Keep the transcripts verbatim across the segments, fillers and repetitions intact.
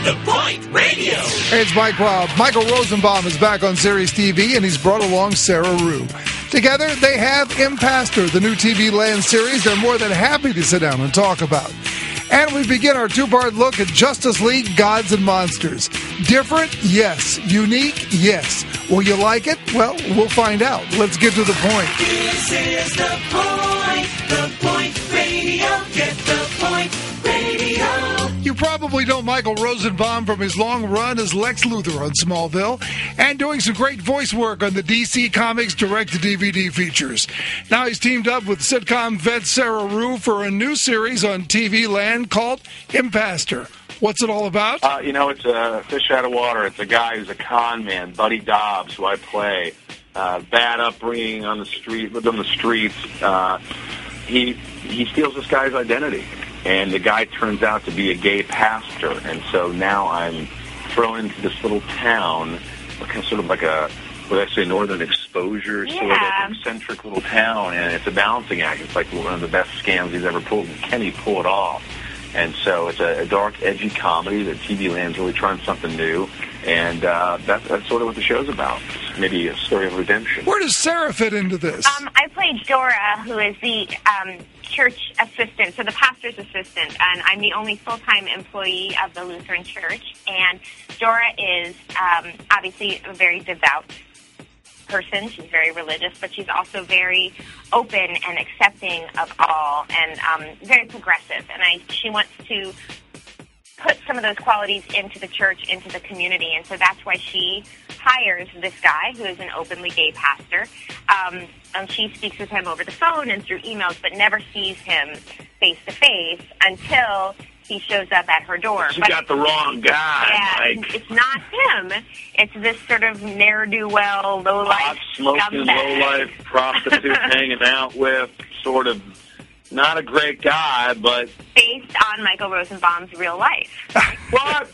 The Point Radio. Hey, it's Mike Robb. Michael Rosenbaum is back on Sirius T V, and he's brought along Sarah Rue. Together, they have Impastor, the new T V Land series they're more than happy to sit down and talk about. And we begin our two-part look at Justice League Gods and Monsters. Different? Yes. Unique? Yes. Will you like it? Well, we'll find out. Let's get to the point. This is The Point. The Point Radio. Get The Point Radio. You probably know Michael Rosenbaum from his long run as Lex Luthor on Smallville and doing some great voice work on the D C Comics direct-to-D V D features. Now he's teamed up with sitcom vet Sarah Rue for a new series on T V Land called Impastor. What's it all about? Uh, you know, it's a fish out of water. It's a guy who's a con man, Buddy Dobbs, who I play. Uh, bad upbringing on the street, lived on the streets. Uh, he he steals this guy's identity. And the guy turns out to be a gay pastor, and so now I'm thrown into this little town, sort of like a, what I say, northern exposure, yeah. sort of eccentric little town, and it's a balancing act. It's like one of the best scams he's ever pulled, and can he pull it off? And so it's a, a dark, edgy comedy that T V Land's really trying something new, and uh, that, that's sort of what the show's about. Maybe a story of redemption. Where does Sarah fit into this? Um, I play Dora, who is the um, church assistant, so the pastor's assistant, and I'm the only full-time employee of the Lutheran Church. And Dora is um, obviously a very devout person. She's very religious, but she's also very open and accepting of all, and um, very progressive. And I, she wants to put some of those qualities into the church, into the community, and so that's why she hires this guy who is an openly gay pastor. Um, and she speaks with him over the phone and through emails, but never sees him face-to-face until he shows up at her door. You but got the wrong guy, yeah, Mike. It's not him. It's this sort of ne'er-do-well, low-life Hot smoking, scumbag. low-life prostitute hanging out with, sort of not a great guy, but... Based on Michael Rosenbaum's real life. What?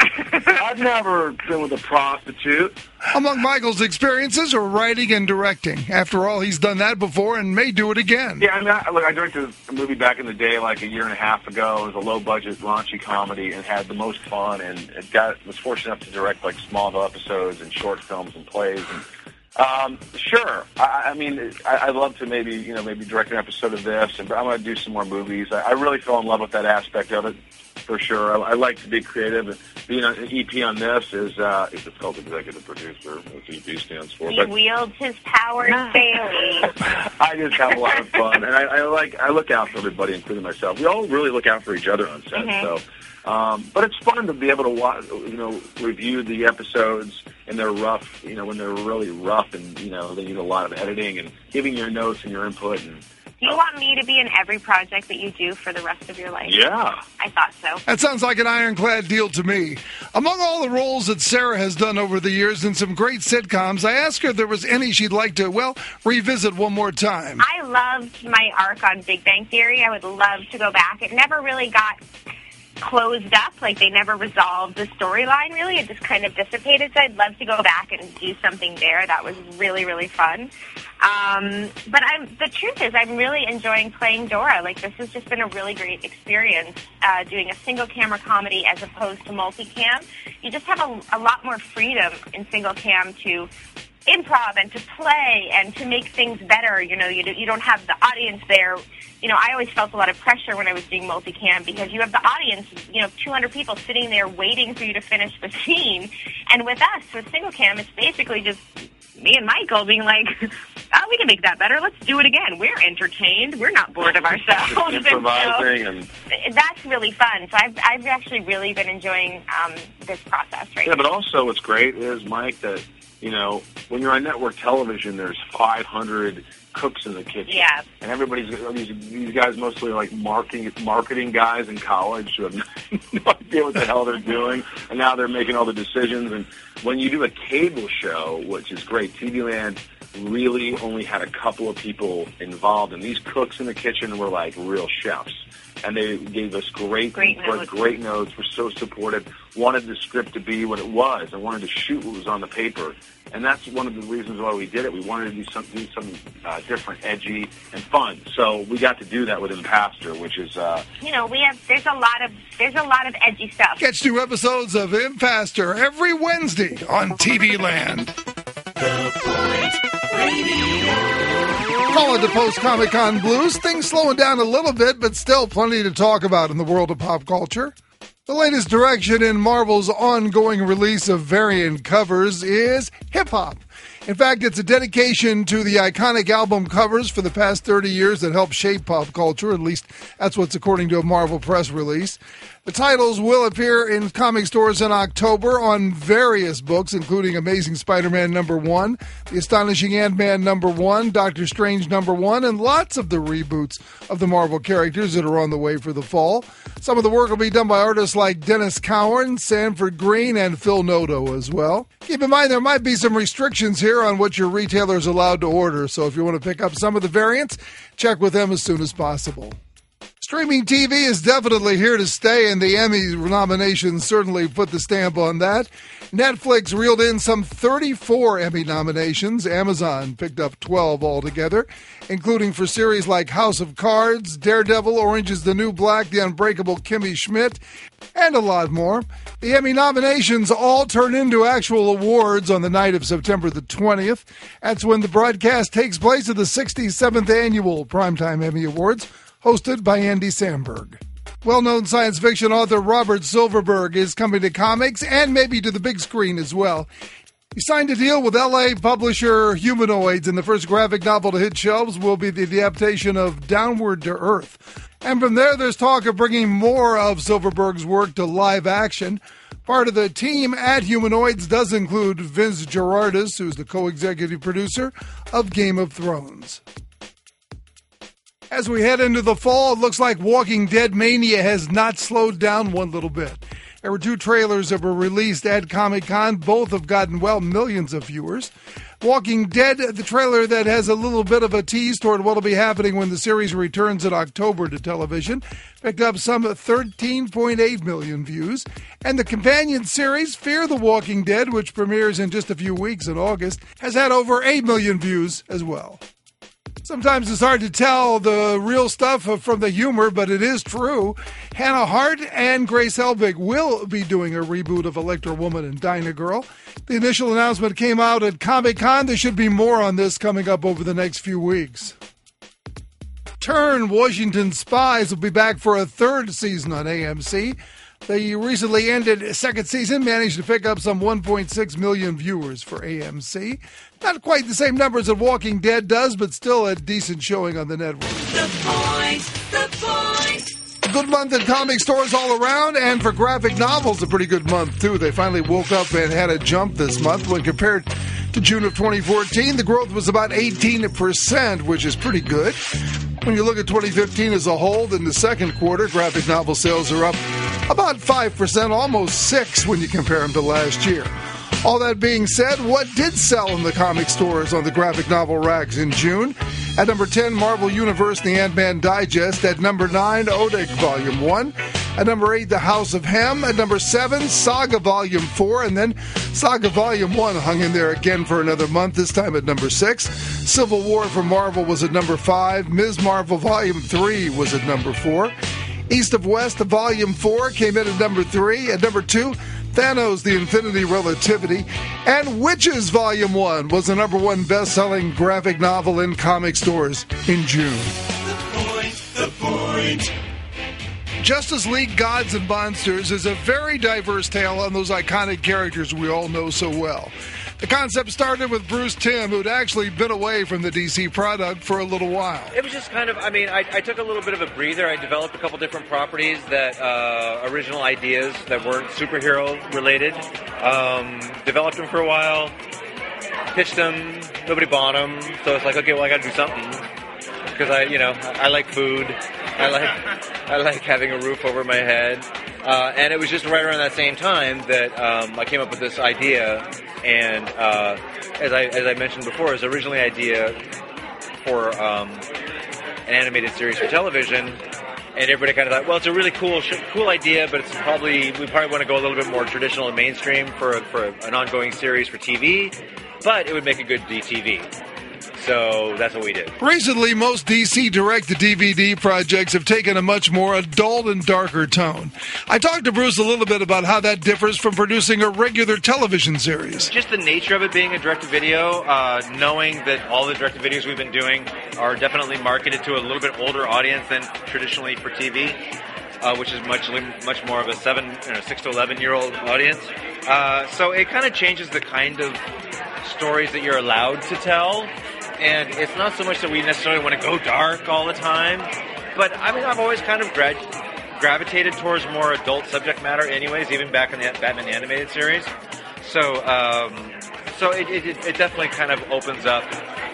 I've never been with a prostitute. Among Michael's experiences are writing and directing. After all, he's done that before and may do it again. Yeah, I mean, I, look, I directed a movie back in the day, like a year and a half ago. It was a low-budget, raunchy comedy, and had the most fun. And it got was fortunate enough to direct like Smallville episodes and short films and plays. And um, sure, I, I mean, I, I'd love to maybe you know maybe direct an episode of this, and I'm going to do some more movies. I, I really fell in love with that aspect of it. For sure. I, I like to be creative. And being an E P on this is, uh, it's called executive producer, what E P stands for. He but wields his powers daily. I just have a lot of fun. And I, I like, I look out for everybody, including myself. We all really look out for each other on set. Mm-hmm. So, um, but it's fun to be able to watch, you know, review the episodes and they're rough, you know, when they're really rough and, you know, they need a lot of editing and giving your notes and your input. And Do you want me to be in every project that you do for the rest of your life? yeah. I thought so. That sounds like an ironclad deal to me. Among all the roles that Sarah has done over the years in some great sitcoms, I asked her if there was any she'd like to, well, revisit one more time. I loved my arc on Big Bang Theory. I would love to go back. It never really got closed up. Like, they never resolved the storyline, really. It just kind of dissipated. So I'd love to go back and do something there. That was really, really fun. Um, but I'm, the truth is, I'm really enjoying playing Dora. Like, this has just been a really great experience, uh, doing a single-camera comedy as opposed to multicam. You just have a, a lot more freedom in single-cam to improv and to play and to make things better. You know, you, do, you don't have the audience there. You know, I always felt a lot of pressure when I was doing multicam because you have the audience, you know, two hundred people sitting there waiting for you to finish the scene. And with us, with single cam, it's basically just me and Michael being like, oh, we can make that better. Let's do it again. We're entertained. We're not bored of ourselves. Improvising and, and that's really fun. So I've, I've actually really been enjoying um, this process right yeah, now. but also what's great is, Mike, that, you know, when you're on network television, there's five hundred cooks in the kitchen. Yeah. And everybody's, these, these guys mostly are like marketing, marketing guys in college who have no idea what the hell they're doing. And now they're making all the decisions. And when you do a cable show, which is great, T V Land really only had a couple of people involved. And these cooks in the kitchen were like real chefs. and they gave us great, Great notes. great notes. Were so supportive. Wanted the script to be what it was, and wanted to shoot what was on the paper. And that's one of the reasons why we did it. We wanted to do something, do something uh, different, edgy, and fun. So we got to do that with Impastor, which is, uh, You know, we have there's a lot of there's a lot of edgy stuff. Catch new episodes of Impastor every Wednesday on T V Land. Call it the post-Comic-Con blues. Things slowing down a little bit, but still plenty to talk about in the world of pop culture. The latest direction in Marvel's ongoing release of variant covers is hip-hop. In fact, it's a dedication to the iconic album covers for the past thirty years that helped shape pop culture. At least that's what's according to a Marvel press release. The titles will appear in comic stores in October on various books, including Amazing Spider-Man number one, The Astonishing Ant-Man number one, Doctor Strange number one, and lots of the reboots of the Marvel characters that are on the way for the fall. Some of the work will be done by artists like Dennis Cowan, Sanford Green, and Phil Noto as well. Keep in mind there might be some restrictions here on what your retailer is allowed to order, so if you want to pick up some of the variants, check with them as soon as possible. Streaming T V is definitely here to stay, and the Emmy nominations certainly put the stamp on that. Netflix reeled in some thirty-four Emmy nominations. Amazon picked up twelve altogether, including for series like House of Cards, Daredevil, Orange is the New Black, The Unbreakable Kimmy Schmidt, and a lot more. The Emmy nominations all turn into actual awards on the night of September the twentieth. That's when the broadcast takes place at the sixty-seventh Annual Primetime Emmy Awards, hosted by Andy Samberg. Well-known science fiction author Robert Silverberg is coming to comics and maybe to the big screen as well. He signed a deal with L A publisher Humanoids, and the first graphic novel to hit shelves will be the adaptation of Downward to Earth. And from there, there's talk of bringing more of Silverberg's work to live action. Part of the team at Humanoids does include Vince Gerardis, who's the co-executive producer of Game of Thrones. As we head into the fall, it looks like Walking Dead mania has not slowed down one little bit. There were two trailers that were released at Comic-Con. Both have gotten, well, millions of viewers. Walking Dead, the trailer that has a little bit of a tease toward what will be happening when the series returns in October to television, picked up some thirteen point eight million views. And the companion series, Fear the Walking Dead, which premieres in just a few weeks in August, has had over eight million views as well. Sometimes it's hard to tell the real stuff from the humor, but it is true. Hannah Hart and Grace Helbig will be doing a reboot of Electra Woman and Dyna Girl. The initial announcement came out at Comic-Con. There should be more on this coming up over the next few weeks. Turn, Washington Spies will be back for a third season on A M C. The recently ended second season managed to pick up some one point six million viewers for A M C. Not quite the same numbers that Walking Dead does, but still a decent showing on the network. The Point, The Point. Good month in comic stores all around, and for graphic novels, a pretty good month, too. They finally woke up and had a jump this month when compared to June of twenty fourteen. The growth was about eighteen percent, which is pretty good. When you look at twenty fifteen as a whole, in the second quarter, graphic novel sales are up about five percent, almost six percent when you compare them to last year. All that being said, what did sell in the comic stores on the graphic novel racks in June? At number ten, Marvel Universe and the Ant-Man Digest. At number nine, Odyssey Volume one. At number eight, The House of Hem. At number seven, Saga Volume four. And then Saga Volume one hung in there again for another month, this time at number six. Civil War for Marvel was at number five. Miz Marvel Volume three was at number four. East of West, Volume four came in at number three. At number two, Thanos, The Infinity Relativity, and Witches Volume one was the number one best-selling graphic novel in comic stores in June. The Point, The Point. Justice League Gods and Monsters is a very diverse tale on those iconic characters we all know so well. The concept started with Bruce Timm, who'd actually been away from the D C product for a little while. It was just kind of, I mean, I, I took a little bit of a breather. I developed a couple different properties that, uh, original ideas that weren't superhero related. Um, developed them for a while, pitched them, nobody bought them. So it's like, okay, well, I got to do something. Because I, you know, I like food. I like, I like having a roof over my head. Uh, and it was just right around that same time that um, I came up with this idea. And uh, as I as I mentioned before, it was originally an idea for um, an animated series for television. and everybody kind of thought, well, it's a really cool, sh- cool idea, but it's probably we probably want to go a little bit more traditional and mainstream for a, for an ongoing series for T V, but it would make a good D T V. So that's what we did. Recently, most D C direct-to-D V D projects have taken a much more adult and darker tone. I talked to Bruce a little bit about how that differs from producing a regular television series. Just the nature of it being a direct-to-video, uh, knowing that all the direct-to-videos we've been doing are definitely marketed to a little bit older audience than traditionally for T V, uh, which is much much more of a seven, you know, six to eleven-year-old audience. Uh, so it kind of changes the kind of stories that you're allowed to tell. And it's not so much that we necessarily want to go dark all the time, but I mean, I've always kind of gra- gravitated towards more adult subject matter anyways, even back in the Batman animated series. So, um, so it, it, it definitely kind of opens up,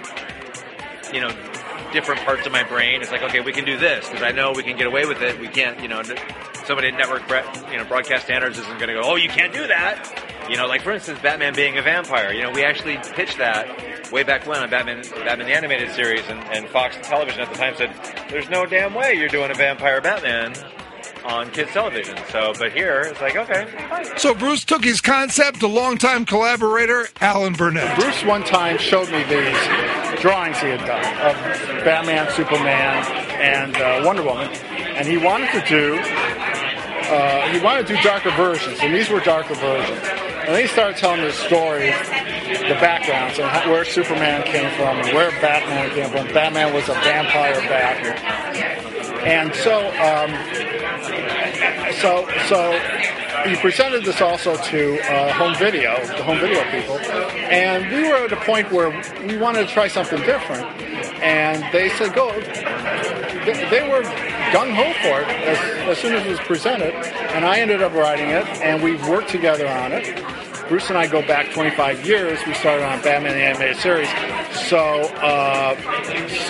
you know, different parts of my brain. It's like, okay, we can do this, because I know we can get away with it. We can't, you know, somebody at network, you know, broadcast standards isn't going to go, oh, you can't do that. You know, like, for instance, Batman being a vampire. You know, we actually pitched that way back when on Batman, Batman the Animated Series, and, and Fox Television at the time said, there's no damn way you're doing a vampire Batman on kids' television. So, but here, it's like, okay, fine. So Bruce took his concept to longtime collaborator Alan Burnett. Bruce one time showed me these drawings he had done of Batman, Superman, and uh, Wonder Woman, and he wanted to do uh, he wanted to do darker versions, and these were darker versions. And then he started telling the story, the backgrounds, and how, where Superman came from, and where Batman came from. Batman was a vampire bat. And so, um, so, so he presented this also to uh, home video, the home video people, and we were at a point where we wanted to try something different, and they said, go. They, they were gung-ho for it as, as soon as it was presented, and I ended up writing it, and we've worked together on it. Bruce and I go back twenty-five years. We started on Batman the Animated Series. So, uh, so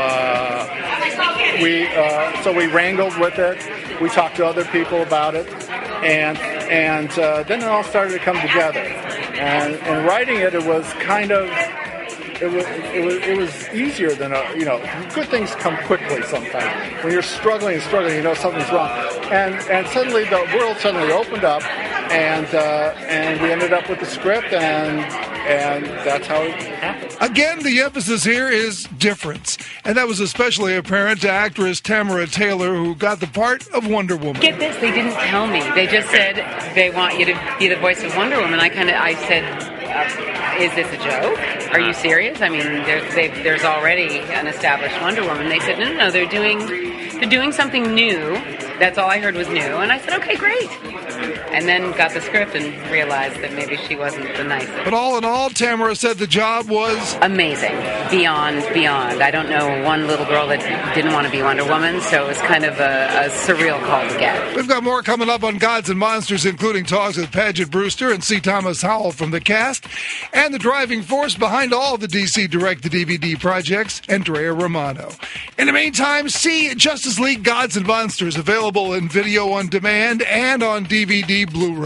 uh, we uh, so we wrangled with it. We talked to other people about it, and and uh, then it all started to come together. And and writing it, it was kind of it was it was it was easier than a, you know, good things come quickly sometimes. When you're struggling and struggling, you know something's wrong, and and suddenly the world suddenly opened up. And uh, and we ended up with the script, and and that's how it happened. Again, the emphasis here is difference. And that was especially apparent to actress Tamara Taylor, who got the part of Wonder Woman. Get this, they didn't tell me. They just said they want you to be the voice of Wonder Woman. I kind of, I said, uh, is this a joke? Are you serious? I mean, there's, there's already an established Wonder Woman. They said, no, no, no, they're doing, they're doing something new. That's all I heard was new. And I said, okay, great. And then got the script and realized that maybe she wasn't the nicest. But all in all, Tamara said the job was amazing. Beyond, beyond. I don't know one little girl that didn't want to be Wonder Woman, so it was kind of a, a surreal call to get. We've got more coming up on Gods and Monsters, including talks with Paget Brewster and C. Thomas Howell from the cast, and the driving force behind all the D C direct-to-D V D projects, Andrea Romano. In the meantime, see Justice League Gods and Monsters, available in video on demand and on D V D Blu-ray.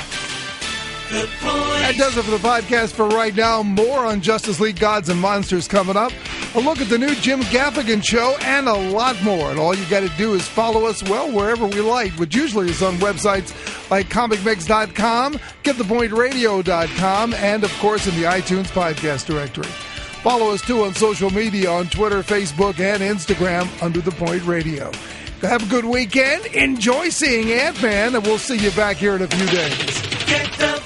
That does it for the podcast for right now. More on Justice League Gods and Monsters coming up. A look at the new Jim Gaffigan show and a lot more. And all you got to do is follow us, well, wherever we like, which usually is on websites like comic mix dot com, get the point radio dot com, and, of course, in the iTunes podcast directory. Follow us, too, on social media on Twitter, Facebook, and Instagram under The Point Radio. Have a good weekend. Enjoy seeing Ant-Man, and we'll see you back here in a few days. Get the